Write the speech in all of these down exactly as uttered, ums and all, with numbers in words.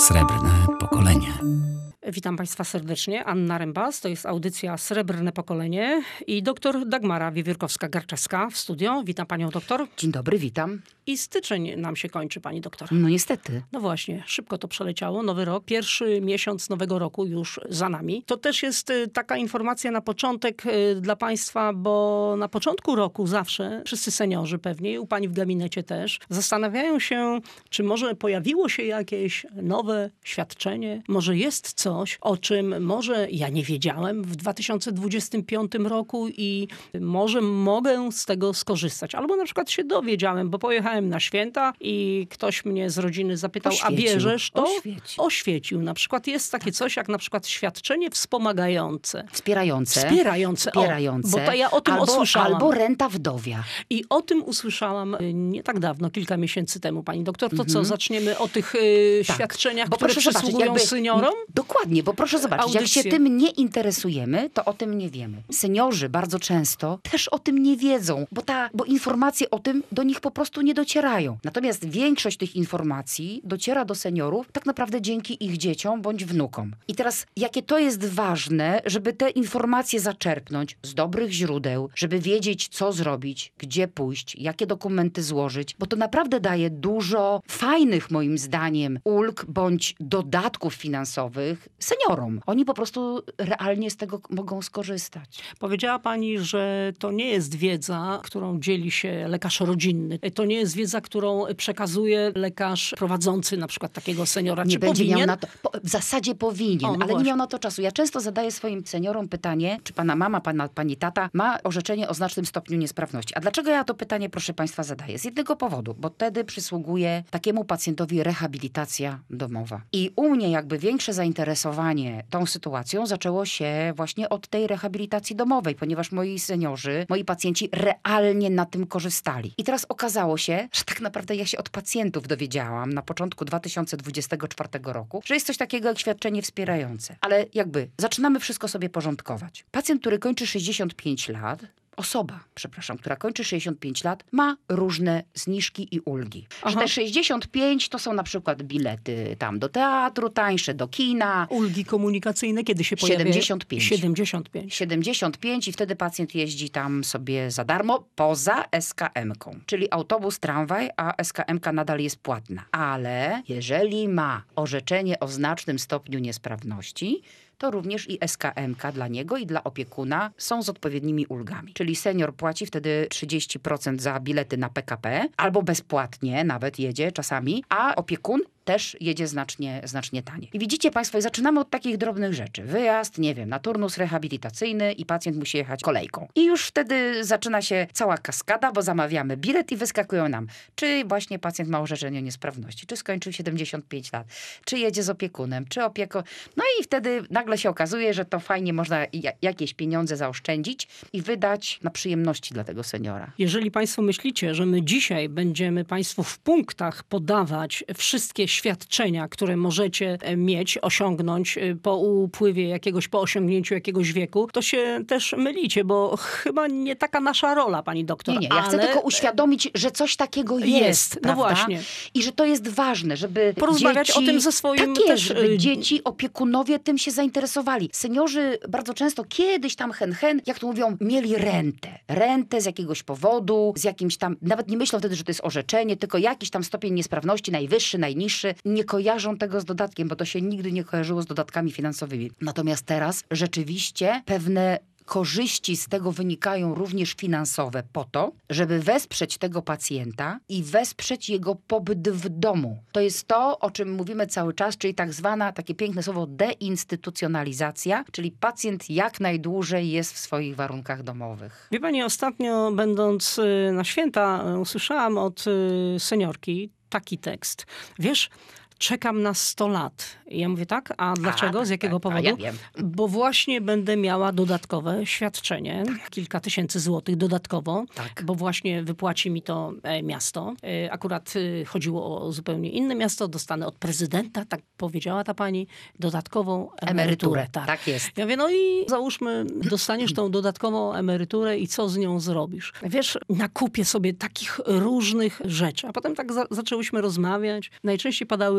Srebrne pokolenie. Witam Państwa serdecznie. Anna Rembas, to jest audycja Srebrne pokolenie i doktor Dagmara Wiewiórkowska-Garczewska w studio. Witam Panią doktor. Dzień dobry, witam. I styczeń nam się kończy, Pani doktor. No niestety. No właśnie, szybko to przeleciało. Nowy rok, pierwszy miesiąc nowego roku już za nami. To też jest y, taka informacja na początek y, dla Państwa, bo na początku roku zawsze wszyscy seniorzy pewnie, u Pani w gabinecie też, zastanawiają się, czy może pojawiło się jakieś nowe świadczenie, może jest coś, o czym może ja nie wiedziałem w dwa tysiące dwudziestym piątym roku i może mogę z tego skorzystać. Albo na przykład się dowiedziałem, bo pojechałem na święta i ktoś mnie z rodziny zapytał, Oświecił. a bierzesz to? Oświecił. Oświecił. Na przykład jest takie coś jak na przykład świadczenie wspomagające. Wspierające. Wspierające. Wspierające. O, bo to ja o tym albo, usłyszałam. Albo renta wdowia. I o tym usłyszałam y, nie tak dawno, kilka miesięcy temu, pani doktor. To Mhm. co, zaczniemy o tych y, Tak. świadczeniach, Bo które proszę zobaczyć, przysługują jakby- seniorom? Dokładnie, bo proszę zobaczyć, Audycje. jak się tym nie interesujemy, to o tym nie wiemy. Seniorzy bardzo często też o tym nie wiedzą, bo, ta, bo informacje o tym do nich po prostu nie docierają. Natomiast większość tych informacji dociera do seniorów tak naprawdę dzięki ich dzieciom bądź wnukom. I teraz, jakie to jest ważne, żeby te informacje zaczerpnąć z dobrych źródeł, żeby wiedzieć, co zrobić, gdzie pójść, jakie dokumenty złożyć, bo to naprawdę daje dużo fajnych, moim zdaniem, ulg bądź dodatków finansowych seniorom. Oni po prostu realnie z tego mogą skorzystać. Powiedziała pani, że to nie jest wiedza, którą dzieli się lekarz rodzinny. To nie jest wiedza, którą przekazuje lekarz prowadzący na przykład takiego seniora. Nie Czy będzie powinien? miał na to. Po, w zasadzie powinien, O, no ale właśnie. nie miał na to czasu. Ja często zadaję swoim seniorom pytanie, czy pana mama, pana, pani tata ma orzeczenie o znacznym stopniu niesprawności. A dlaczego ja to pytanie, proszę państwa, zadaję? Z jednego powodu, bo wtedy przysługuje takiemu pacjentowi rehabilitacja domowa. I u mnie jakby większe zainteresowanie tą sytuacją zaczęło się właśnie od tej rehabilitacji domowej, ponieważ moi seniorzy, moi pacjenci realnie na tym korzystali. I teraz okazało się, że tak naprawdę ja się od pacjentów dowiedziałam na początku dwa tysiące dwudziestego czwartego roku, że jest coś takiego jak świadczenie wspierające. Ale jakby zaczynamy wszystko sobie porządkować. Pacjent, który kończy sześćdziesiąt pięć lat, Osoba, przepraszam, która kończy sześćdziesiąt pięć lat, ma różne zniżki i ulgi. Że Aha. te sześćdziesiąt pięć to są na przykład bilety tam do teatru, tańsze do kina. Ulgi komunikacyjne kiedy się pojawiają? siedemdziesiąt pięć. siedemdziesiąt pięć. siedemdziesiąt pięć i wtedy pacjent jeździ tam sobie za darmo poza es ka emką. Czyli autobus, tramwaj, a es ka emka nadal jest płatna. Ale jeżeli ma orzeczenie o znacznym stopniu niesprawności, to również i es ka emka dla niego i dla opiekuna są z odpowiednimi ulgami. Czyli senior płaci wtedy trzydzieści procent za bilety na pe ka pe, albo bezpłatnie nawet jedzie czasami, a opiekun też jedzie znacznie, znacznie taniej. I widzicie państwo, i zaczynamy od takich drobnych rzeczy. Wyjazd, nie wiem, na turnus rehabilitacyjny i pacjent musi jechać kolejką. I już wtedy zaczyna się cała kaskada, bo zamawiamy bilet i wyskakują nam, czy właśnie pacjent ma orzeczenie o niesprawności, czy skończył siedemdziesiąt pięć lat, czy jedzie z opiekunem, czy opieko... No i wtedy nagle się okazuje, że to fajnie można ja- jakieś pieniądze zaoszczędzić i wydać na przyjemności dla tego seniora. Jeżeli państwo myślicie, że my dzisiaj będziemy państwu w punktach podawać wszystkie świadczenia, które możecie e, mieć, osiągnąć e, po upływie jakiegoś, po osiągnięciu jakiegoś wieku, to się też mylicie, bo chyba nie taka nasza rola, pani doktor. Nie, nie, ja ale chcę tylko uświadomić, że coś takiego jest, Jest, no prawda? właśnie. I że to jest ważne, żeby Porozmawiać dzieci... o tym ze swoim tak jest, też, żeby y- dzieci, opiekunowie tym się zainteresowali. Seniorzy bardzo często kiedyś tam hen hen, jak to mówią, mieli rentę. Rentę z jakiegoś powodu, z jakimś tam, nawet nie myślą wtedy, że to jest orzeczenie, tylko jakiś tam stopień niesprawności, najwyższy, najniższy. Nie kojarzą tego z dodatkiem, bo to się nigdy nie kojarzyło z dodatkami finansowymi. Natomiast teraz rzeczywiście pewne korzyści z tego wynikają również finansowe po to, żeby wesprzeć tego pacjenta i wesprzeć jego pobyt w domu. To jest to, o czym mówimy cały czas, czyli tak zwana, takie piękne słowo, deinstytucjonalizacja, czyli pacjent jak najdłużej jest w swoich warunkach domowych. Wie pani, ostatnio będąc y, na święta y, usłyszałam od y, seniorki taki tekst. Wiesz, czekam na sto lat. I ja mówię tak, a dlaczego? tak, Z jakiego tak, powodu? a ja wiem. Bo właśnie będę miała dodatkowe świadczenie, kilka tysięcy złotych dodatkowo, Tak. bo właśnie wypłaci mi to e, miasto. E, akurat e, chodziło o zupełnie inne miasto, dostanę od prezydenta, tak powiedziała ta pani, dodatkową emeryturę. Emeryturę, tak. tak jest. Ja mówię, no i załóżmy, dostaniesz tą dodatkową emeryturę i co z nią zrobisz? Wiesz, nakupię sobie takich różnych rzeczy. A potem tak za- zaczęłyśmy rozmawiać. Najczęściej padały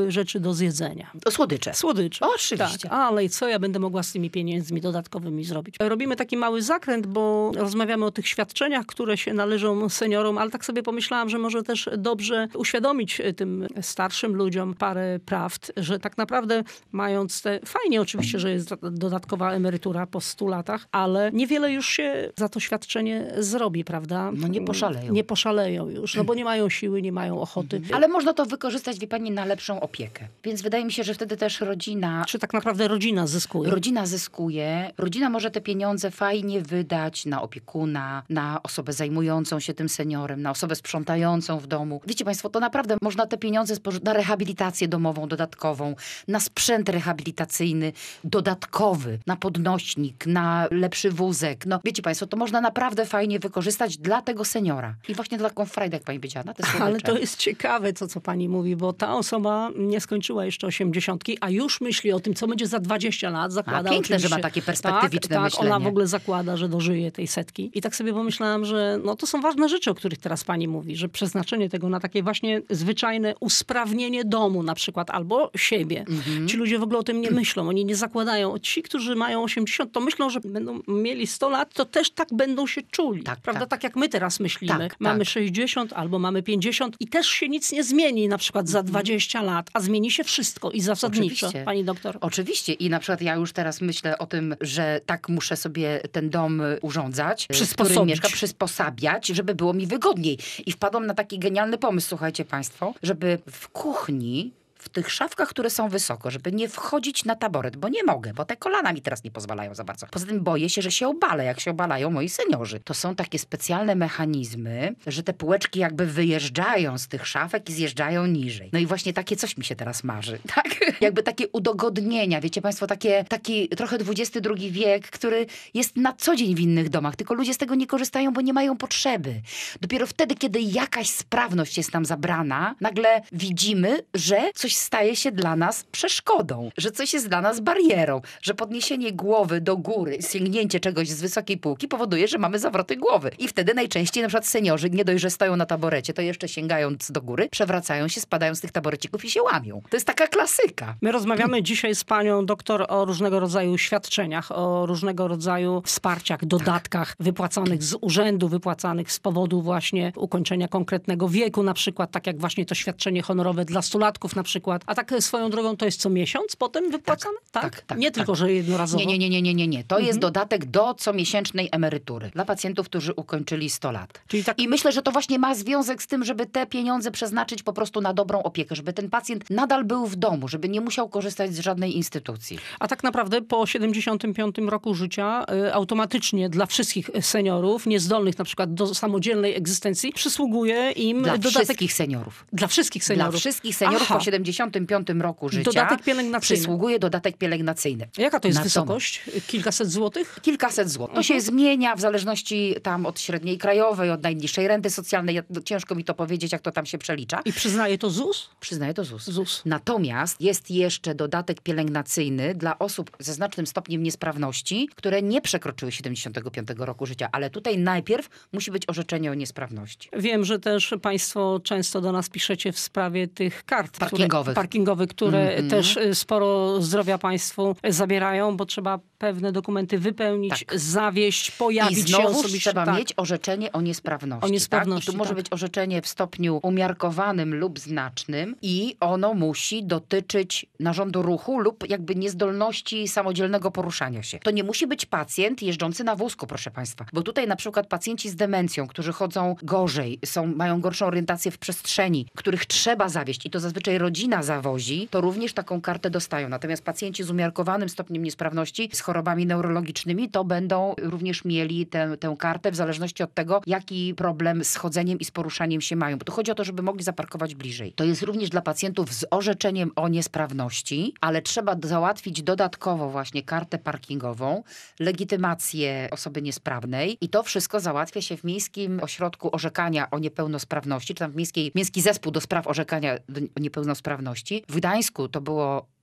były rzeczy do zjedzenia. Słodycze. Słodycze. Oczywiście. Tak, ale i co ja będę mogła z tymi pieniędzmi dodatkowymi zrobić? Robimy taki mały zakręt, bo rozmawiamy o tych świadczeniach, które się należą seniorom, ale tak sobie pomyślałam, że może też dobrze uświadomić tym starszym ludziom parę prawd, że tak naprawdę mając te... Fajnie oczywiście, że jest dodatkowa emerytura po stu latach, ale niewiele już się za to świadczenie zrobi, prawda? No nie poszaleją. Nie poszaleją już, no bo nie mają siły, nie mają ochoty. Ale można to wykorzystać, wie pani, na lepszą opiekę. Więc wydaje mi się, że wtedy też rodzina... Czy tak naprawdę rodzina zyskuje? Rodzina zyskuje. Rodzina może te pieniądze fajnie wydać na opiekuna, na osobę zajmującą się tym seniorem, na osobę sprzątającą w domu. Wiecie państwo, to naprawdę można te pieniądze spożyć na rehabilitację domową dodatkową, na sprzęt rehabilitacyjny dodatkowy, na podnośnik, na lepszy wózek. No wiecie państwo, to można naprawdę fajnie wykorzystać dla tego seniora. I właśnie na taką frajdę, jak pani powiedziała, na te słodycze. Ale to jest ciekawe, to co pani mówi, bo ta osoba nie skończyła jeszcze osiemdziesiątki, a już myśli o tym, co będzie za dwadzieścia lat. Zakłada A, piękne, oczywiście. że ma takie perspektywiczne tak, myślenie. Tak, ona w ogóle zakłada, że dożyje tej setki. I tak sobie pomyślałam, że no to są ważne rzeczy, o których teraz pani mówi, że przeznaczenie tego na takie właśnie zwyczajne usprawnienie domu na przykład, albo siebie. Mhm. Ci ludzie w ogóle o tym nie myślą, oni nie zakładają. Ci, którzy mają osiemdziesiąt, to myślą, że będą mieli sto lat, to też tak będą się czuli. Tak, prawda? tak. Tak jak my teraz myślimy. Tak, mamy tak. sześćdziesiąt albo mamy pięćdziesiąt i też się nic nie zmieni na przykład za dwadzieścia lat, a zmieni się wszystko i zasadniczo. Oczywiście. Pani doktor? Oczywiście i na przykład ja już teraz myślę o tym, że tak muszę sobie ten dom urządzać, w którym mieszkam, przysposabiać, żeby było mi wygodniej. I wpadłam na taki genialny pomysł, słuchajcie państwo, żeby w kuchni w tych szafkach, które są wysoko, żeby nie wchodzić na taboret, bo nie mogę, bo te kolana mi teraz nie pozwalają za bardzo. Poza tym boję się, że się obalę, jak się obalają moi seniorzy. To są takie specjalne mechanizmy, że te półeczki jakby wyjeżdżają z tych szafek i zjeżdżają niżej. No i właśnie takie coś mi się teraz marzy, tak? Jakby takie udogodnienia, wiecie państwo, takie, taki trochę dwudziesty drugi wiek, który jest na co dzień w innych domach, tylko ludzie z tego nie korzystają, bo nie mają potrzeby. Dopiero wtedy, kiedy jakaś sprawność jest nam zabrana, nagle widzimy, że coś staje się dla nas przeszkodą, że coś jest dla nas barierą, że podniesienie głowy do góry, sięgnięcie czegoś z wysokiej półki powoduje, że mamy zawroty głowy. I wtedy najczęściej na przykład seniorzy nie dość, że stoją na taborecie, to jeszcze sięgając do góry, przewracają się, spadają z tych taborecików i się łamią. To jest taka klasyka. My rozmawiamy dzisiaj z panią doktor o różnego rodzaju świadczeniach, o różnego rodzaju wsparciach, dodatkach tak. wypłacanych z urzędu, wypłacanych z powodu właśnie ukończenia konkretnego wieku, na przykład tak jak właśnie to świadczenie honorowe dla stulatków na przykład. A tak swoją drogą to jest co miesiąc potem wypłacane? Tak, tak. tak, tak nie tak. tylko, że jednorazowo. Nie, nie, nie, nie, nie, nie. To mhm. jest dodatek do comiesięcznej emerytury dla pacjentów, którzy ukończyli sto lat. Czyli tak... I myślę, że to właśnie ma związek z tym, żeby te pieniądze przeznaczyć po prostu na dobrą opiekę, żeby ten pacjent nadal był w domu, żeby nie musiał korzystać z żadnej instytucji. A tak naprawdę po siedemdziesiątym piątym roku życia y, automatycznie dla wszystkich seniorów, niezdolnych na przykład do samodzielnej egzystencji, przysługuje im dla dodatek... Dla wszystkich seniorów. Dla wszystkich seniorów. Dla wszystkich seniorów Aha. po siedemdziesiątym piątym roku życia dodatek pielęgnacyjny. Przysługuje dodatek pielęgnacyjny. Jaka to jest wysokość? Kilkaset złotych? Kilkaset złotych. To się zmienia w zależności tam od średniej krajowej, od najniższej renty socjalnej. Ciężko mi to powiedzieć, jak to tam się przelicza. I przyznaje to ZUS? Przyznaje to ZUS. ZUS. Natomiast jest jeszcze dodatek pielęgnacyjny dla osób ze znacznym stopniem niesprawności, które nie przekroczyły siedemdziesiątego piątego roku życia. Ale tutaj najpierw musi być orzeczenie o niesprawności. Wiem, że też państwo często do nas piszecie w sprawie tych kart parkingowych, które, parkingowych, które mm-hmm. też sporo zdrowia państwu zabierają, bo trzeba pewne dokumenty wypełnić, tak. zawieść, pojawić I znowu się osobiście. trzeba tak. mieć orzeczenie o niesprawności. O niesprawności tak? I tu może tak. być orzeczenie w stopniu umiarkowanym lub znacznym i ono musi dotyczyć narządu ruchu lub jakby niezdolności samodzielnego poruszania się. To nie musi być pacjent jeżdżący na wózku, proszę państwa. Bo tutaj na przykład pacjenci z demencją, którzy chodzą gorzej, są, mają gorszą orientację w przestrzeni, których trzeba zawieść i to zazwyczaj rodzina zawozi, to również taką kartę dostają. Natomiast pacjenci z umiarkowanym stopniem niesprawności, z chorobami neurologicznymi, to będą również mieli tę, tę kartę w zależności od tego, jaki problem z chodzeniem i z poruszaniem się mają. Bo tu chodzi o to, żeby mogli zaparkować bliżej. To jest również dla pacjentów z orzeczeniem o niesprawności, ale trzeba załatwić dodatkowo właśnie kartę parkingową, legitymację osoby niesprawnej i to wszystko załatwia się w Miejskim Ośrodku Orzekania o Niepełnosprawności, czy tam w miejskiej, Miejski Zespół do Spraw Orzekania o Niepełnosprawności. W Gdańsku to było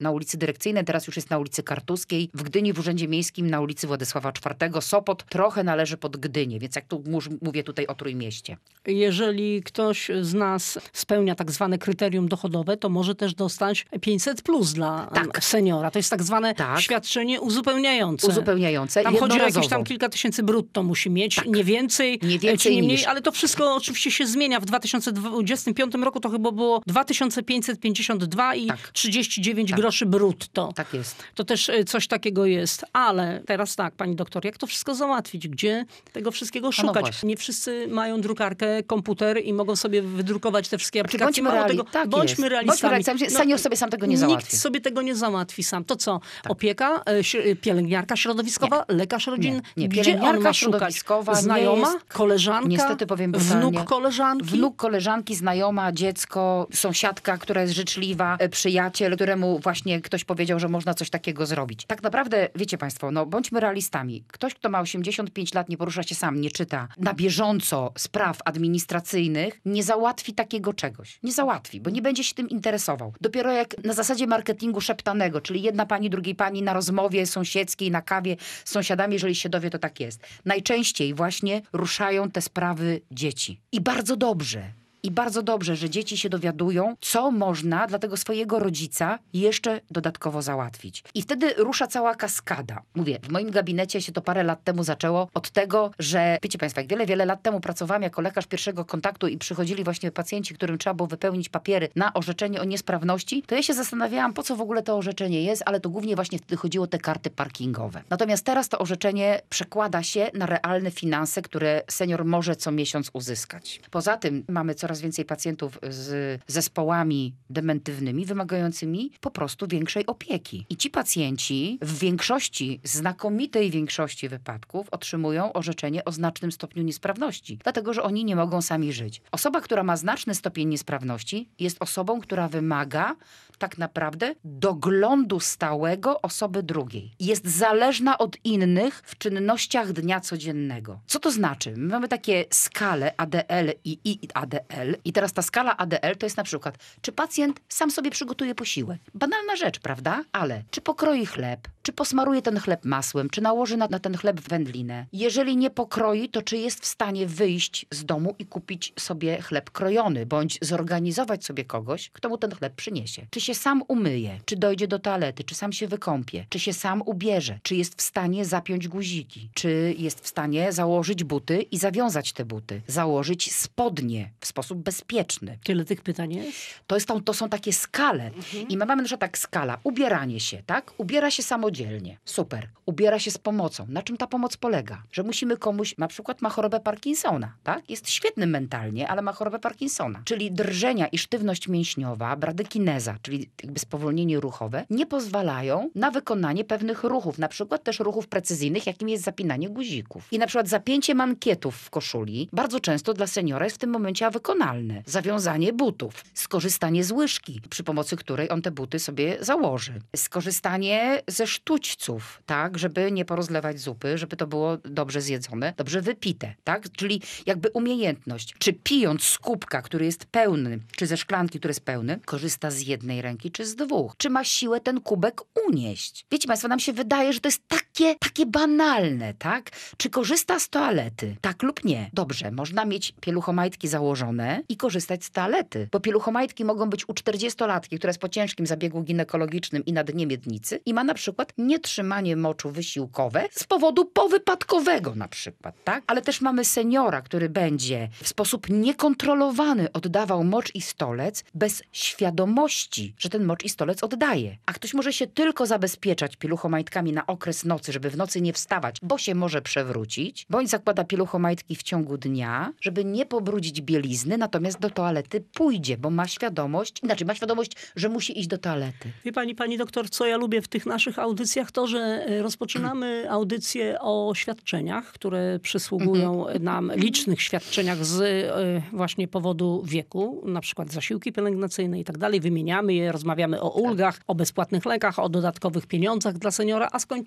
na ulicy Dyrekcyjnej, teraz już jest na ulicy Kartuskiej, w Gdyni w Urzędzie Miejskim na ulicy Władysława czwartego. Sopot trochę należy pod Gdynię, więc jak tu mówię tutaj o Trójmieście. Jeżeli ktoś z nas spełnia tak zwane kryterium dochodowe, to może też dostać pięćset plus dla tak. seniora. To jest tak zwane tak. świadczenie uzupełniające. Uzupełniające. Tam chodzi o jakieś tam kilka tysięcy brutto musi mieć, tak. nie więcej, nie więcej czy nie mniej, niż. ale to wszystko oczywiście się zmienia. W dwa tysiące dwudziestym piątym roku to chyba było dwa tysiące pięćset pięćdziesiąt dwa i tak. trzydzieści dziewięć tak. groszy brutto. Tak jest. To też coś takiego jest. Ale teraz tak, pani doktor, jak to wszystko załatwić? Gdzie tego wszystkiego szukać? No nie wszyscy mają drukarkę, komputer i mogą sobie wydrukować te wszystkie aplikacje. Bądźmy, Mało reali- tego, tak bądźmy realistami. Bądźmy realistami. Senior no, sobie sam tego nie załatwi. Nikt sobie tego nie załatwi sam. To co? Tak. Opieka, pielęgniarka środowiskowa, nie. lekarz rodzinny? Nie, nie. Gdzie on ma szukać? Znajoma? Jest, koleżanka? Niestety powiem brutalnie. Wnuk koleżanki? Wnuk koleżanki, znajoma, dziecko, sąsiadka, która jest życzliwa, przyjaciel, któremu właśnie ktoś powiedział, że można coś takiego zrobić. Tak naprawdę, wiecie państwo, no bądźmy realistami. Ktoś, kto ma osiemdziesiąt pięć lat, nie porusza się sam, nie czyta na bieżąco spraw administracyjnych, nie załatwi takiego czegoś. Nie załatwi, bo nie będzie się tym interesował. Dopiero jak na zasadzie marketingu szeptanego, czyli jedna pani, drugiej pani na rozmowie sąsiedzkiej, na kawie z sąsiadami, jeżeli się dowie, to tak jest. Najczęściej właśnie ruszają te sprawy dzieci. I bardzo dobrze. I bardzo dobrze, że dzieci się dowiadują, co można dla tego swojego rodzica jeszcze dodatkowo załatwić. I wtedy rusza cała kaskada. Mówię, w moim gabinecie się to parę lat temu zaczęło od tego, że, wiecie państwo, jak wiele, wiele lat temu pracowałam jako lekarz pierwszego kontaktu i przychodzili właśnie pacjenci, którym trzeba było wypełnić papiery na orzeczenie o niesprawności, to ja się zastanawiałam, po co w ogóle to orzeczenie jest, ale to głównie właśnie wtedy chodziło o te karty parkingowe. Natomiast teraz to orzeczenie przekłada się na realne finanse, które senior może co miesiąc uzyskać. Poza tym mamy coraz coraz więcej pacjentów z zespołami dementywnymi, wymagającymi po prostu większej opieki. I ci pacjenci w większości, znakomitej większości wypadków otrzymują orzeczenie o znacznym stopniu niesprawności, dlatego że oni nie mogą sami żyć. Osoba, która ma znaczny stopień niesprawności, jest osobą, która wymaga tak naprawdę doglądu stałego osoby drugiej. Jest zależna od innych w czynnościach dnia codziennego. Co to znaczy? My mamy takie skale A D L i I A D L i teraz ta skala A D L to jest na przykład, czy pacjent sam sobie przygotuje posiłek. Banalna rzecz, prawda? Ale czy pokroi chleb, czy posmaruje ten chleb masłem, czy nałoży na, na ten chleb wędlinę. Jeżeli nie pokroi, to czy jest w stanie wyjść z domu i kupić sobie chleb krojony, bądź zorganizować sobie kogoś, kto mu ten chleb przyniesie. Czy się sam umyje, czy dojdzie do toalety, czy sam się wykąpie, czy się sam ubierze, czy jest w stanie zapiąć guziki, czy jest w stanie założyć buty i zawiązać te buty, założyć spodnie w sposób bezpieczny. Tyle tych pytań jest? To, jest, to, to są takie skale. Mhm. I my mamy na przykład tak skala. Ubieranie się, tak? Ubiera się samodzielnie. Super. Ubiera się z pomocą. Na czym ta pomoc polega? Że musimy komuś, na przykład ma chorobę Parkinsona, tak? Jest świetny mentalnie, ale ma chorobę Parkinsona. Czyli drżenia i sztywność mięśniowa, bradykineza, czyli jakby spowolnienie ruchowe, nie pozwalają na wykonanie pewnych ruchów, na przykład też ruchów precyzyjnych, jakim jest zapinanie guzików. I na przykład zapięcie mankietów w koszuli bardzo często dla seniora jest w tym momencie wykonalne. Zawiązanie butów, skorzystanie z łyżki, przy pomocy której on te buty sobie założy. Skorzystanie ze sztućców, tak, żeby nie porozlewać zupy, żeby to było dobrze zjedzone, dobrze wypite, tak? Czyli jakby umiejętność, czy pijąc z kubka, który jest pełny, czy ze szklanki, który jest pełny, korzysta z jednej ręki, czy z dwóch. Czy ma siłę ten kubek unieść? Wiecie państwo, nam się wydaje, że to jest takie, takie banalne, tak? Czy korzysta z toalety? Tak lub nie? Dobrze, można mieć pieluchomajtki założone i korzystać z toalety, bo pieluchomajtki mogą być u czterdziestolatki, która jest po ciężkim zabiegu ginekologicznym i na dnie miednicy i ma na przykład nietrzymanie moczu wysiłkowe z powodu powypadkowego na przykład, tak? Ale też mamy seniora, który będzie w sposób niekontrolowany oddawał mocz i stolec bez świadomości, że ten mocz i stolec oddaje. A ktoś może się tylko zabezpieczać pieluchomajtkami na okres nocy, żeby w nocy nie wstawać, bo się może przewrócić, bądź zakłada pieluchomajtki w ciągu dnia, żeby nie pobrudzić bielizny, natomiast do toalety pójdzie, bo ma świadomość, inaczej ma świadomość, że musi iść do toalety. Wie pani, pani doktor, co ja lubię w tych naszych audycjach, to, że rozpoczynamy audycje o świadczeniach, które przysługują nam, licznych świadczeniach z właśnie powodu wieku, na przykład zasiłki pielęgnacyjne i tak dalej. Wymieniamy je, rozmawiamy o ulgach, o bezpłatnych lekach, o dodatkowych pieniądzach dla seniora, a skończymy właśnie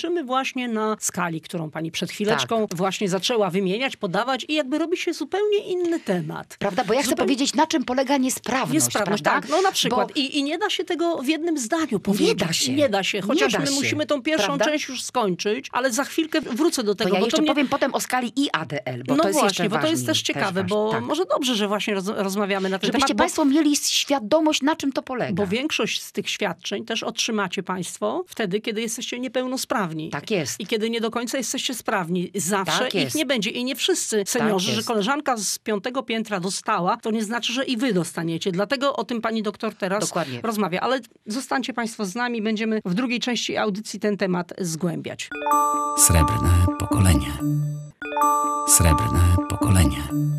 właśnie na skali, którą pani przed chwileczką tak. właśnie zaczęła wymieniać, podawać i jakby robi się zupełnie inny temat. Prawda? Bo ja chcę zupełnie... powiedzieć, na czym polega niesprawność. Niesprawność, prawda? tak. No na przykład. Bo... I, I nie da się tego w jednym zdaniu powiedzieć. Nie da się. Nie da się. Chociaż nie da my się. musimy tą pierwszą prawda? część już skończyć, ale za chwilkę wrócę do tego. To ja bo jeszcze to mnie... powiem potem o skali I A D L, bo no to jest właśnie, jeszcze bo to jest też ciekawe, też bo tak. może dobrze, że właśnie roz, rozmawiamy na ten Żebyście temat. Państwo bo... mieli świadomość, na czym to polega. Bo większość z tych świadczeń też otrzymacie Państwo wtedy, kiedy jesteście niepełnosprawni. Tak jest. I kiedy nie do końca jesteście sprawni. Zawsze tak ich nie będzie. I nie wszyscy seniorzy, tak że koleżanka z piątego piętra dostała, to nie znaczy, że i wy dostaniecie. Dlatego o tym pani doktor teraz Dokładnie. rozmawia. Ale zostańcie Państwo z nami. Będziemy w drugiej części audycji ten temat zgłębiać. Srebrne pokolenie. Srebrne pokolenie.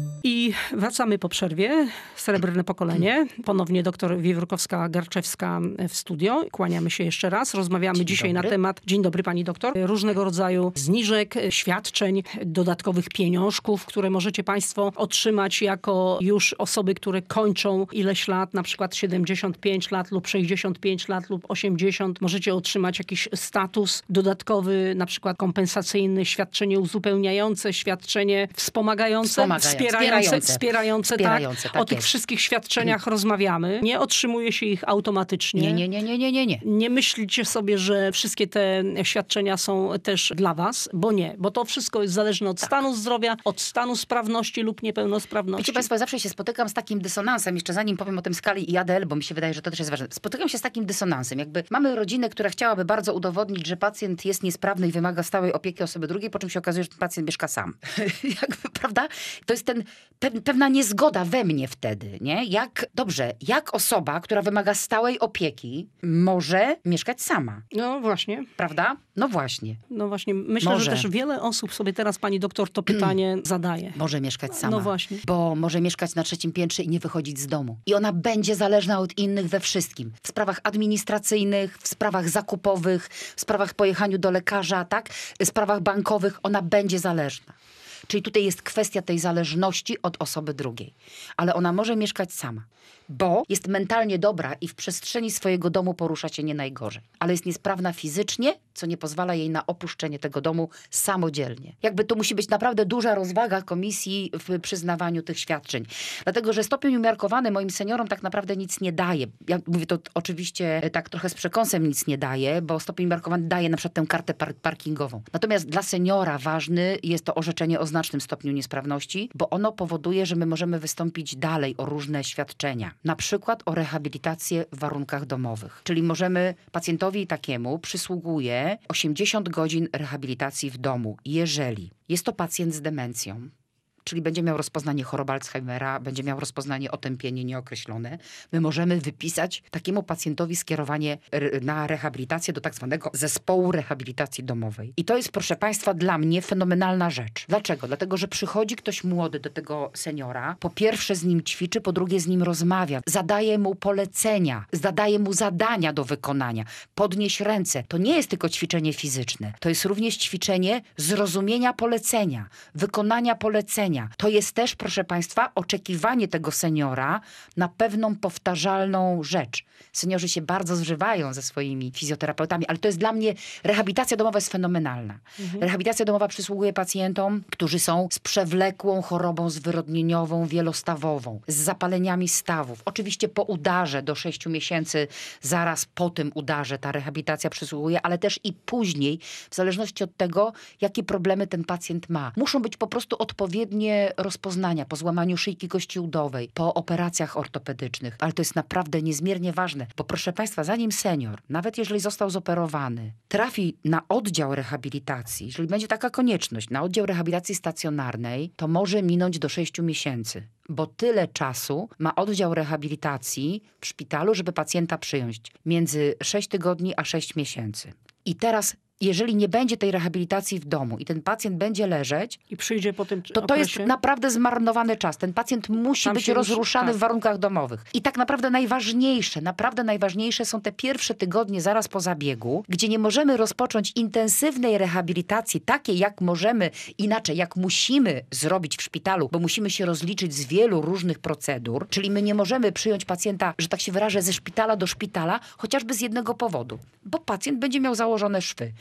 I wracamy po przerwie. Srebrne pokolenie. Ponownie doktor Wiewórkowska-Garczewska w studio. Kłaniamy się jeszcze raz. Rozmawiamy Dzień dzisiaj dobry. na temat, dzień dobry pani doktor, różnego rodzaju zniżek, świadczeń, dodatkowych pieniążków, które możecie Państwo otrzymać jako już osoby, które kończą ileś lat, na przykład siedemdziesiąt pięć lat lub sześćdziesiąt pięć lat lub osiemdziesiąt. Możecie otrzymać jakiś status dodatkowy, na przykład kompensacyjny, świadczenie uzupełniające, świadczenie wspomagające, Wspomagające. wspierające, wspierające, wspierające, Wspierające, tak. tak O tych jest. wszystkich świadczeniach rozmawiamy. Nie otrzymuje się ich automatycznie. Nie, nie, nie, nie, nie, nie, nie. Nie myślicie sobie, że wszystkie te świadczenia są też dla was, bo nie. Bo to wszystko jest zależne od Tak. stanu zdrowia, od stanu sprawności lub niepełnosprawności. Wiecie Państwo, zawsze się spotykam z takim dysonansem, jeszcze zanim powiem o tym skali I A D L, bo mi się wydaje, że to też jest ważne. Spotykam się z takim dysonansem. Jakby mamy rodzinę, która chciałaby bardzo udowodnić, że pacjent jest niesprawny i wymaga stałej opieki osoby drugiej, po czym się okazuje, że ten pacjent mieszka sam. Jakby, prawda? To jest ten, pe- pewna niezgoda we mnie wtedy, nie? Jak, dobrze, jak osoba, która wymaga stałej opieki, może mieszkać sama, No właśnie. prawda? No właśnie. No właśnie. Myślę, Może. że też wiele osób sobie teraz, pani doktor, to pytanie zadaje. Może mieszkać sama. No właśnie. Bo może mieszkać na trzecim piętrze i nie wychodzić z domu. I ona będzie zależna od innych we wszystkim. W sprawach administracyjnych, w sprawach zakupowych, w sprawach pojechaniu do lekarza, tak? W sprawach bankowych ona będzie zależna. Czyli tutaj jest kwestia tej zależności od osoby drugiej. Ale ona może mieszkać sama, bo jest mentalnie dobra i w przestrzeni swojego domu porusza się nie najgorzej. Ale jest niesprawna fizycznie, co nie pozwala jej na opuszczenie tego domu samodzielnie. Jakby to musi być naprawdę duża rozwaga komisji w przyznawaniu tych świadczeń. Dlatego, że stopień umiarkowany moim seniorom tak naprawdę nic nie daje. Ja mówię to oczywiście tak trochę z przekąsem nic nie daje, bo stopień umiarkowany daje na przykład tę kartę par- parkingową. Natomiast dla seniora ważny jest to orzeczenie o znacznym stopniu niesprawności, bo ono powoduje, że my możemy wystąpić dalej o różne świadczenia. Na przykład o rehabilitację w warunkach domowych. Czyli możemy pacjentowi takiemu przysługuje osiemdziesiąt godzin rehabilitacji w domu, jeżeli jest to pacjent z demencją, czyli będzie miał rozpoznanie choroby Alzheimera, będzie miał rozpoznanie otępienie nieokreślone. My możemy wypisać takiemu pacjentowi skierowanie re- na rehabilitację do tak zwanego zespołu rehabilitacji domowej. I to jest, proszę Państwa, dla mnie fenomenalna rzecz. Dlaczego? Dlatego, że przychodzi ktoś młody do tego seniora, po pierwsze z nim ćwiczy, po drugie z nim rozmawia, zadaje mu polecenia, zadaje mu zadania do wykonania. Podnieś ręce. To nie jest tylko ćwiczenie fizyczne. To jest również ćwiczenie zrozumienia polecenia, wykonania polecenia. To jest też, proszę Państwa, oczekiwanie tego seniora na pewną powtarzalną rzecz. Seniorzy się bardzo zżywają ze swoimi fizjoterapeutami, ale to jest dla mnie, rehabilitacja domowa jest fenomenalna. Mhm. Rehabilitacja domowa przysługuje pacjentom, którzy są z przewlekłą chorobą zwyrodnieniową, wielostawową, z zapaleniami stawów. Oczywiście po udarze do sześciu miesięcy, zaraz po tym udarze ta rehabilitacja przysługuje, ale też i później, w zależności od tego, jakie problemy ten pacjent ma. Muszą być po prostu odpowiednie rozpoznania po złamaniu szyjki kości udowej, po operacjach ortopedycznych. Ale to jest naprawdę niezmiernie ważne, bo proszę Państwa, zanim senior, nawet jeżeli został zoperowany, trafi na oddział rehabilitacji, jeżeli będzie taka konieczność, na oddział rehabilitacji stacjonarnej, to może minąć do sześciu miesięcy. Bo tyle czasu ma oddział rehabilitacji w szpitalu, żeby pacjenta przyjąć. Między sześć tygodni a sześć miesięcy. I teraz jeżeli nie będzie tej rehabilitacji w domu i ten pacjent będzie leżeć, I przyjdzie po tym to to jest naprawdę zmarnowany czas. Ten pacjent musi Tam być się już- rozruszany tak. w warunkach domowych. I tak naprawdę najważniejsze, naprawdę najważniejsze są te pierwsze tygodnie zaraz po zabiegu, gdzie nie możemy rozpocząć intensywnej rehabilitacji, takiej jak możemy, inaczej jak musimy zrobić w szpitalu, bo musimy się rozliczyć z wielu różnych procedur, czyli my nie możemy przyjąć pacjenta, że tak się wyrażę, ze szpitala do szpitala, chociażby z jednego powodu. Bo pacjent będzie miał założone szwy.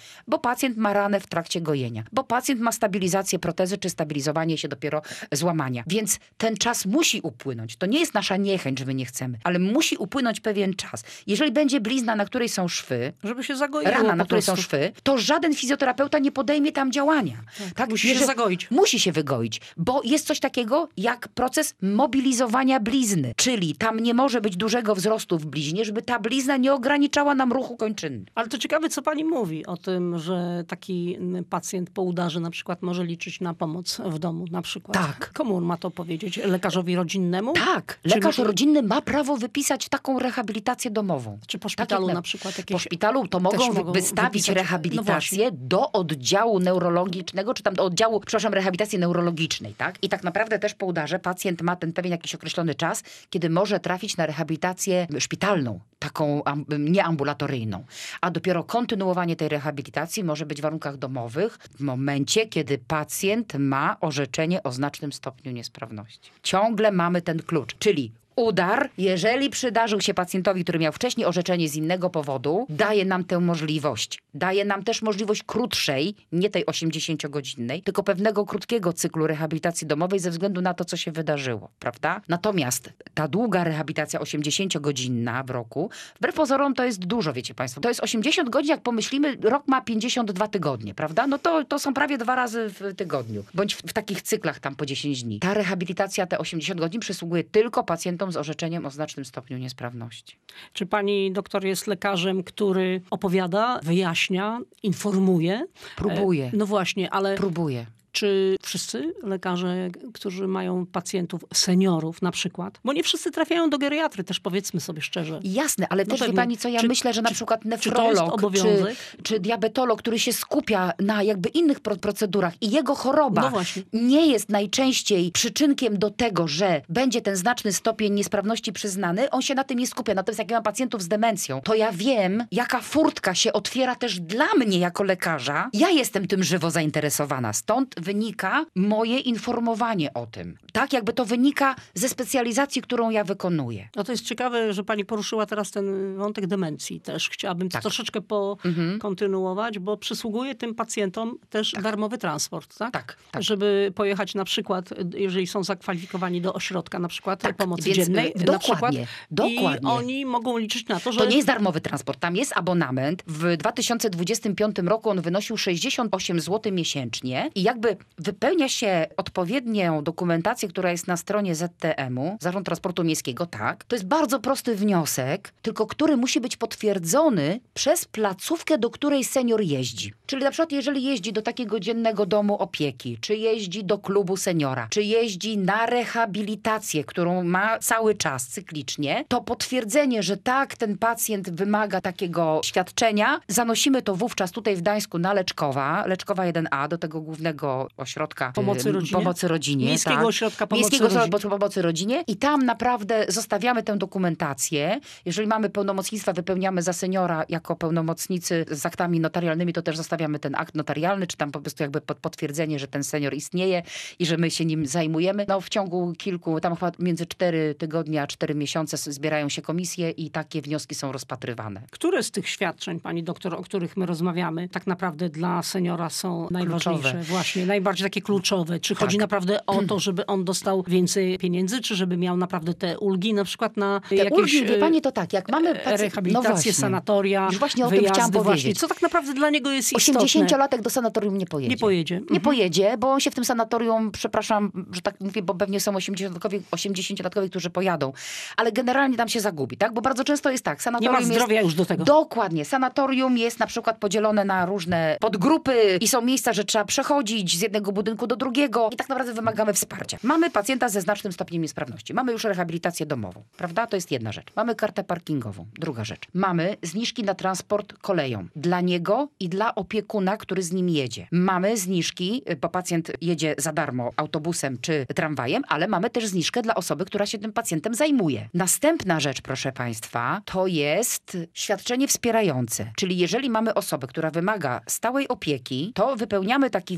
bo pacjent ma ranę w trakcie gojenia, bo pacjent ma stabilizację protezy, czy stabilizowanie się dopiero złamania. Więc ten czas musi upłynąć. To nie jest nasza niechęć, że my nie chcemy, ale musi upłynąć pewien czas. Jeżeli będzie blizna, na której są szwy, żeby się zagoiło rana, na po której są prostu. szwy, to żaden fizjoterapeuta nie podejmie tam działania. Tak, Tak? musi się Jeżeli- zagoić. Musi się wygoić, bo jest coś takiego jak proces mobilizowania blizny, czyli tam nie może być dużego wzrostu w bliźnie, żeby ta blizna nie ograniczała nam ruchu kończynny. Ale to ciekawe, co pani mówi o tym, że taki pacjent po udarze na przykład może liczyć na pomoc w domu na przykład. Tak. Komu on ma to powiedzieć? Lekarzowi rodzinnemu? Tak, Czy lekarz my- rodzinny ma prawo wypisać taką rehabilitację domową. Czy po Tak szpitalu jak na przykład jakieś... Po szpitalu to też mogą, mogą wystawić wypisać- rehabilitację do oddziału neurologicznego, czy tam do oddziału, przepraszam, rehabilitacji neurologicznej, tak? I tak naprawdę też po udarze pacjent ma ten pewien jakiś określony czas, kiedy może trafić na rehabilitację szpitalną, taką am, nieambulatoryjną. A dopiero kontynuowanie tej rehabilitacji może być w warunkach domowych w momencie, kiedy pacjent ma orzeczenie o znacznym stopniu niesprawności. Ciągle mamy ten klucz, czyli udar, jeżeli przydarzył się pacjentowi, który miał wcześniej orzeczenie z innego powodu, daje nam tę możliwość. Daje nam też możliwość krótszej, nie tej osiemdziesięciogodzinnej, tylko pewnego krótkiego cyklu rehabilitacji domowej ze względu na to, co się wydarzyło, prawda? Natomiast ta długa rehabilitacja osiemdziesięciogodzinna w roku, wbrew pozorom to jest dużo, wiecie państwo. To jest osiemdziesiąt godzin, jak pomyślimy, rok ma pięćdziesiąt dwa tygodnie, prawda? No to, to są prawie dwa razy w tygodniu. Bądź w, w takich cyklach tam po dziesięć dni. Ta rehabilitacja, te osiemdziesiąt godzin przysługuje tylko pacjentom z orzeczeniem o znacznym stopniu niesprawności. Czy pani doktor jest lekarzem, który opowiada, wyjaśnia, informuje? Próbuje. E, No właśnie, ale Próbuje. czy wszyscy lekarze, którzy mają pacjentów, seniorów na przykład, bo nie wszyscy trafiają do geriatry, też powiedzmy sobie szczerze. Jasne, ale No też wie pewnie. pani co, ja Czy- myślę, że na czy- przykład czy to jest nefrolog, obowiązek? czy, czy diabetolog, który się skupia na jakby innych pro- procedurach i jego choroba No właśnie. nie jest najczęściej przyczynkiem do tego, że będzie ten znaczny stopień niesprawności przyznany, on się na tym nie skupia. Natomiast jak ja mam pacjentów z demencją, to ja wiem, jaka furtka się otwiera też dla mnie jako lekarza. Ja jestem tym żywo zainteresowana. Stąd wynika moje informowanie o tym. Tak, jakby to wynika ze specjalizacji, którą ja wykonuję. No to jest ciekawe, że pani poruszyła teraz ten wątek demencji też. Chciałabym Tak. to troszeczkę pokontynuować, bo przysługuje tym pacjentom też darmowy transport, tak? Tak, tak. Żeby pojechać na przykład, jeżeli są zakwalifikowani do ośrodka na przykład Tak, pomocy więc, dziennej. y, na przykład, dokładnie, dokładnie. I oni mogą liczyć na to, że... To nie jest darmowy transport, tam jest abonament. W dwa tysiące dwudziestym piątym roku on wynosił sześćdziesiąt osiem złotych miesięcznie i jakby wypełnia się odpowiednią dokumentację, która jest na stronie Z T M-u, Zarząd Transportu Miejskiego, tak. To jest bardzo prosty wniosek, tylko który musi być potwierdzony przez placówkę, do której senior jeździ. Czyli na przykład jeżeli jeździ do takiego dziennego domu opieki, czy jeździ do klubu seniora, czy jeździ na rehabilitację, którą ma cały czas cyklicznie, to potwierdzenie, że tak, ten pacjent wymaga takiego świadczenia, zanosimy to wówczas tutaj w Gdańsku na Leczkowa, Leczkowa jeden A, do tego głównego ośrodka Pomocy y, rodzinie? pomocy rodzinie Miejskiego tak. Ośrodka Pomocy Miejskiego Rodzinie. Ośrodka Pomocy Rodzinie i tam naprawdę zostawiamy tę dokumentację. Jeżeli mamy pełnomocnictwa, wypełniamy za seniora jako pełnomocnicy z aktami notarialnymi, to też zostawiamy ten akt notarialny, czy tam po prostu jakby pod- potwierdzenie, że ten senior istnieje i że my się nim zajmujemy. No w ciągu kilku, tam chyba między cztery tygodnie a cztery miesiące s- zbierają się komisje i takie wnioski są rozpatrywane. Które z tych świadczeń, pani doktor, o których my rozmawiamy, tak naprawdę dla seniora są najważniejsze? Właśnie, najbardziej takie kluczowe. Czy chodzi Tak. naprawdę o to, żeby on dostał więcej pieniędzy, czy żeby miał naprawdę te ulgi, na przykład na Te jakieś ulgi, wie e, pani, to tak, jak mamy pacjent... rehabilitację, no właśnie. sanatoria, Już właśnie o tym wyjazdy chciałam właśnie. powiedzieć. Co tak naprawdę dla niego jest istotne? osiemdziesięciolatek do sanatorium nie pojedzie. Nie pojedzie. Nie Mhm. pojedzie, bo on się w tym sanatorium, przepraszam, że tak mówię, bo pewnie są osiemdziesięciolatkowie, osiemdziesięciolatkowie, którzy pojadą, ale generalnie tam się zagubi, tak? Bo bardzo często jest tak, Nie sanatorium ma zdrowia jest... już do tego. Dokładnie. Sanatorium jest na przykład podzielone na różne podgrupy i są miejsca, że trzeba przechodzić z jednego budynku do drugiego i tak naprawdę wymagamy wsparcia. Mamy pacjenta ze znacznym stopniem niesprawności. Mamy już rehabilitację domową, prawda? To jest jedna rzecz. Mamy kartę parkingową, druga rzecz. Mamy zniżki na transport koleją dla niego i dla opiekuna, który z nim jedzie. Mamy zniżki, bo pacjent jedzie za darmo autobusem czy tramwajem, ale mamy też zniżkę dla osoby, która się tym pacjentem zajmuje. Następna rzecz, proszę państwa, to jest świadczenie wspierające. Czyli jeżeli mamy osobę, która wymaga stałej opieki, to wypełniamy taki wniosek,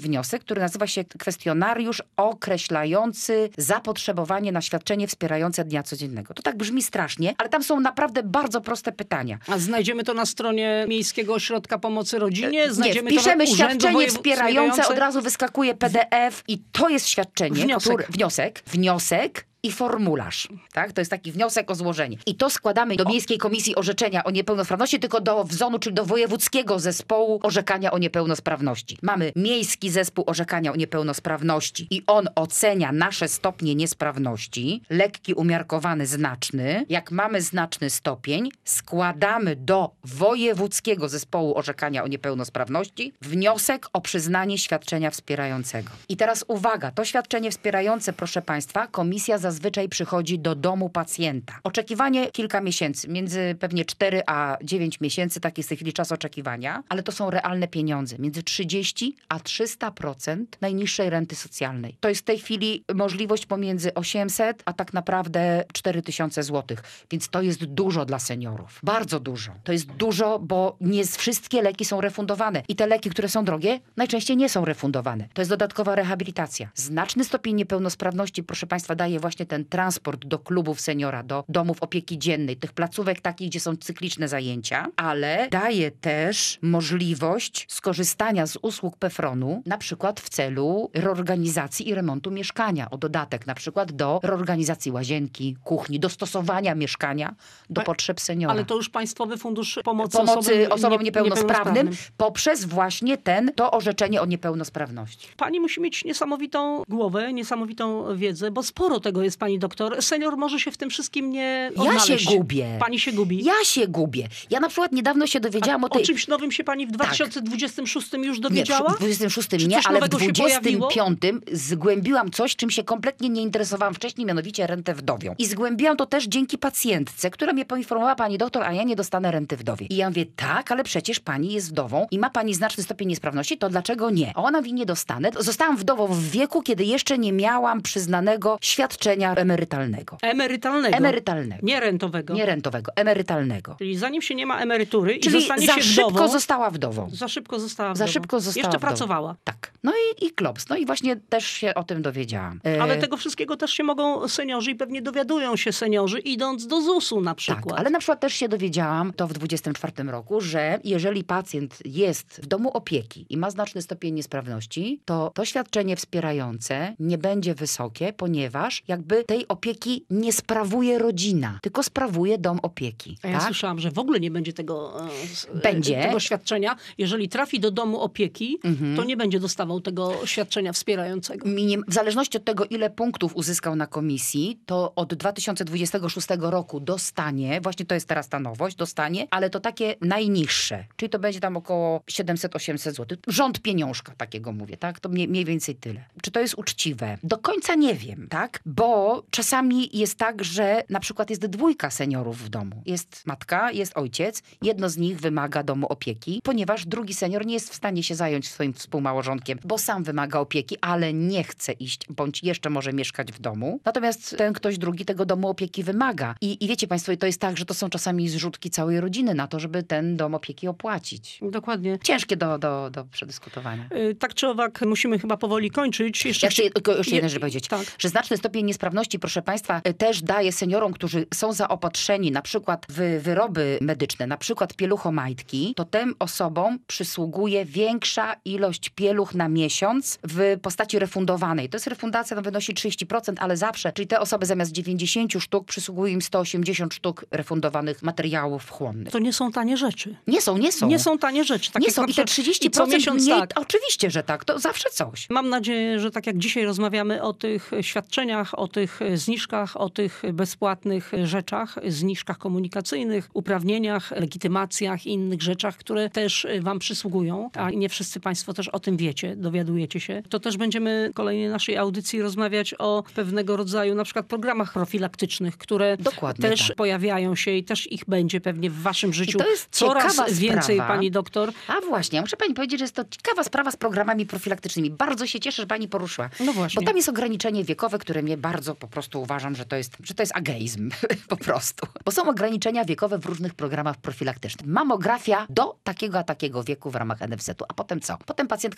który nazywa się kwestionariusz określający zapotrzebowanie na świadczenie wspierające dnia codziennego. To tak brzmi strasznie, ale tam są naprawdę bardzo proste pytania. A znajdziemy to na stronie Miejskiego Ośrodka Pomocy Rodzinie? Znajdziemy Nie, wpiszemy to na świadczenie wspierające, od razu wyskakuje P D F i to jest świadczenie, Wniosek. Który, wniosek, wniosek i formularz, tak? To jest taki wniosek o złożenie. I to składamy do Miejskiej Komisji Orzeczenia o Niepełnosprawności, tylko do W Z O N-u, czyli do Wojewódzkiego Zespołu Orzekania o Niepełnosprawności. Mamy Miejski Zespół Orzekania o Niepełnosprawności i on ocenia nasze stopnie niesprawności, lekki, umiarkowany, znaczny. Jak mamy znaczny stopień, składamy do Wojewódzkiego Zespołu Orzekania o Niepełnosprawności wniosek o przyznanie świadczenia wspierającego. I teraz uwaga, to świadczenie wspierające, proszę Państwa, komisja zazwyczaj przychodzi do domu pacjenta. Oczekiwanie kilka miesięcy, między pewnie cztery a dziewięć miesięcy, taki jest w tej chwili czas oczekiwania, ale to są realne pieniądze. Między trzydzieści a trzysta procent najniższej renty socjalnej. To jest w tej chwili możliwość pomiędzy osiemset, a tak naprawdę cztery tysiące złotych. Więc to jest dużo dla seniorów. Bardzo dużo. To jest dużo, bo nie wszystkie leki są refundowane. I te leki, które są drogie, najczęściej nie są refundowane. To jest dodatkowa rehabilitacja. Znaczny stopień niepełnosprawności, proszę Państwa, daje właśnie ten transport do klubów seniora, do domów opieki dziennej, tych placówek takich, gdzie są cykliczne zajęcia, ale daje też możliwość skorzystania z usług PEFRON-u, na przykład w celu reorganizacji i remontu mieszkania, o dodatek na przykład do reorganizacji łazienki, kuchni, dostosowania mieszkania do A, potrzeb seniora. Ale to już Państwowy Fundusz Pomocy, Pomocy osobom, osobom nie, niepełnosprawnym, niepełnosprawnym poprzez właśnie ten, to orzeczenie o niepełnosprawności. Pani musi mieć niesamowitą głowę, niesamowitą wiedzę, bo sporo tego jest, pani doktor. Senior może się w tym wszystkim nie odnaleźć. Ja się gubię. Pani się gubi. Ja się gubię. Ja na przykład niedawno się dowiedziałam A o tej... o czymś nowym się pani w dwa tysiące dwudziestym szóstym już Nie, dowiedziała? w dwudziestym szóstym Czy nie, coś ale w nowego się dwudziestym pojawiło? piątym zgłębiłam coś, czym się kompletnie nie interesowałam wcześniej, mianowicie rentę wdowią. I zgłębiłam to też dzięki pacjentce, która mnie poinformowała, pani doktor, a ja nie dostanę renty wdowiej. I ja mówię, tak, ale przecież pani jest wdową i ma pani znaczny stopień niesprawności, to dlaczego nie? A ona mówi, nie dostanę. Zostałam wdową w wieku, kiedy jeszcze nie miałam przyznanego świadczenia emerytalnego. Emerytalnego. Emerytalnego. Nie rentowego. Nie rentowego, emerytalnego. Czyli zanim się nie ma emerytury Czyli i zostanie za się szybko wdową, została wdową. za szybko została Za wdową. szybko została Jeszcze wdową. pracowała. Tak. No i, i klops. No i właśnie też się o tym dowiedziałam. E, Ale tego wszystkiego też się mogą seniorzy i pewnie dowiadują się seniorzy, idąc do zusu na przykład. Tak, ale na przykład też się dowiedziałam, to w dwudziestym czwartym roku, że jeżeli pacjent jest w domu opieki i ma znaczny stopień niesprawności, to to świadczenie wspierające nie będzie wysokie, ponieważ jakby tej opieki nie sprawuje rodzina, tylko sprawuje dom opieki. A ja tak? słyszałam, że w ogóle nie będzie tego, e, s- e, Będzie. tego świadczenia. Jeżeli trafi do domu opieki, Mhm. to nie będzie dostawał tego świadczenia wspierającego. Minim, w zależności od tego, ile punktów uzyskał na komisji, to od dwa tysiące dwudziestego szóstego roku dostanie, właśnie to jest teraz ta nowość, dostanie, ale to takie najniższe, czyli to będzie tam około siedemset osiemset złotych. Rząd pieniążka takiego mówię, tak? To mniej, mniej więcej tyle. Czy to jest uczciwe? Do końca nie wiem, tak? Bo czasami jest tak, że na przykład jest dwójka seniorów w domu. Jest matka, jest ojciec, jedno z nich wymaga domu opieki, ponieważ drugi senior nie jest w stanie się zająć swoim współmałżonkiem, bo sam wymaga opieki, ale nie chce iść, bądź jeszcze może mieszkać w domu. Natomiast ten ktoś drugi tego domu opieki wymaga. I, i wiecie państwo, to jest tak, że to są czasami zrzutki całej rodziny na to, żeby ten dom opieki opłacić. Dokładnie. Ciężkie do, do, do przedyskutowania. Y, Tak czy owak, musimy chyba powoli kończyć. Jeszcze, Ja chcę tylko jeszcze jedną Je- rzecz powiedzieć, tak. że znaczny stopień niesprawności, proszę państwa, y, też daje seniorom, którzy są zaopatrzeni na przykład w wyroby medyczne, na przykład pieluchomajtki, to tym osobom przysługuje większa ilość pieluch na miesiąc w postaci refundowanej. To jest refundacja, no wynosi trzydzieści procent, ale zawsze, czyli te osoby zamiast dziewięćdziesiąt sztuk przysługuje im sto osiemdziesiąt sztuk refundowanych materiałów chłonnych. To nie są tanie rzeczy. Nie są, nie są. Nie są tanie rzeczy. Tak nie jak są na i te przykład- trzydzieści i co procent miesiąc mniej, tak. oczywiście, że tak, to zawsze coś. Mam nadzieję, że tak jak dzisiaj rozmawiamy o tych świadczeniach, o tych zniżkach, o tych bezpłatnych rzeczach, zniżkach komunikacyjnych, uprawnieniach, legitymacjach i innych rzeczach, które też wam przysługują, a nie wszyscy państwo też o tym wiecie, dowiadujecie się, to też będziemy w kolejnej naszej audycji rozmawiać o pewnego rodzaju na przykład programach profilaktycznych, które Dokładnie też tak. pojawiają się i też ich będzie pewnie w waszym życiu to jest coraz ciekawa więcej, sprawa. pani doktor. A właśnie, muszę pani powiedzieć, że jest to ciekawa sprawa z programami profilaktycznymi. Bardzo się cieszę, że pani poruszyła. No właśnie. Bo tam jest ograniczenie wiekowe, które mnie bardzo po prostu uważam, że to jest, że to jest ageizm. po prostu. Bo są ograniczenia wiekowe w różnych programach profilaktycznych. Mamografia do takiego a takiego wieku w ramach N F Z-u. A potem co? Potem pacjentka musi iść do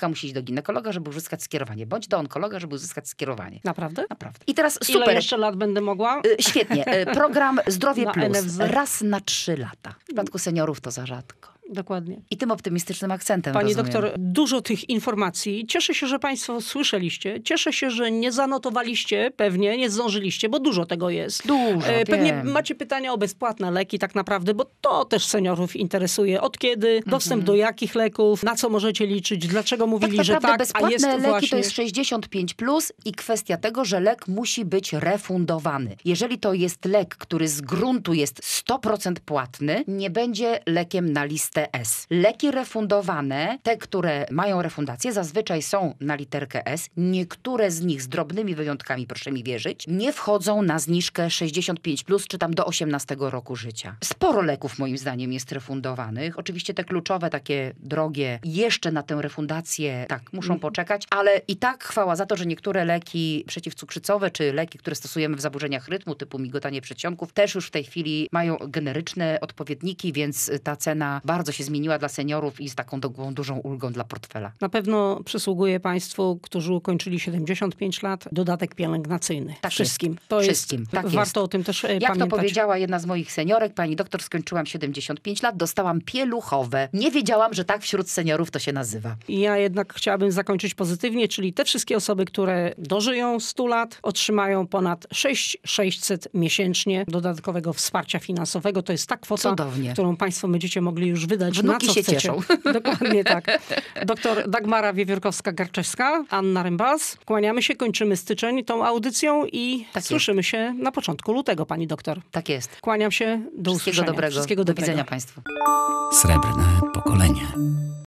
ginekologa, żeby uzyskać skierowanie, bądź do onkologa, żeby uzyskać skierowanie. Naprawdę? Naprawdę. I teraz Ile super. jeszcze lat będę mogła? Y, Świetnie. Y, Program Zdrowie Na Plus. N F Z. Raz na trzy lata. W przypadku seniorów to za rzadko. Dokładnie. I tym optymistycznym akcentem, Pani rozumiem. doktor, dużo tych informacji. Cieszę się, że państwo słyszeliście. Cieszę się, że nie zanotowaliście, pewnie nie zdążyliście, bo dużo tego jest. Dużo, E, Pewnie wiem. macie pytania o bezpłatne leki tak naprawdę, bo to też seniorów interesuje. Od kiedy, dostęp do jakich leków, na co możecie liczyć, dlaczego mówili, tak że naprawdę tak, a bezpłatne jest leki właśnie... to jest sześćdziesiąt pięć plus i kwestia tego, że lek musi być refundowany. Jeżeli to jest lek, który z gruntu jest sto procent płatny, nie będzie lekiem na listę S. Leki refundowane, te, które mają refundację, zazwyczaj są na literkę S. Niektóre z nich, z drobnymi wyjątkami, proszę mi wierzyć, nie wchodzą na zniżkę sześćdziesiąt pięć plus, czy tam do osiemnastego roku życia. Sporo leków moim zdaniem jest refundowanych. Oczywiście te kluczowe, takie drogie, jeszcze na tę refundację, tak, muszą poczekać, ale i tak chwała za to, że niektóre leki przeciwcukrzycowe, czy leki, które stosujemy w zaburzeniach rytmu, typu migotanie przedsionków, też już w tej chwili mają generyczne odpowiedniki, więc ta cena bardzo się zmieniła dla seniorów i z taką do- dużą ulgą dla portfela. Na pewno przysługuje państwu, którzy ukończyli siedemdziesiąt pięć lat, dodatek pielęgnacyjny. Tak Wszystkim. jest. To Wszystkim. jest, Tak warto jest. o tym też e, Jak to pamiętać. powiedziała jedna z moich seniorek, pani doktor, skończyłam siedemdziesiąt pięć lat, dostałam pieluchowe. Nie wiedziałam, że tak wśród seniorów to się nazywa. Ja jednak chciałabym zakończyć pozytywnie, czyli te wszystkie osoby, które dożyją stu lat, otrzymają ponad sześć tysięcy sześćset miesięcznie dodatkowego wsparcia finansowego. To jest ta kwota, Cudownie. którą państwo będziecie mogli już wydać Wnuki na co się chcecie. cieszą. Dokładnie tak. Doktor Dagmara Wiewiórkowska-Garczewska, Anna Rymbas. Kłaniamy się, kończymy styczeń tą audycją i Tak słyszymy się na początku lutego, pani doktor. Tak jest. Kłaniam się, do Wszystkiego usłyszenia. dobrego. Wszystkiego Do dobrego. widzenia państwu. Srebrne pokolenie.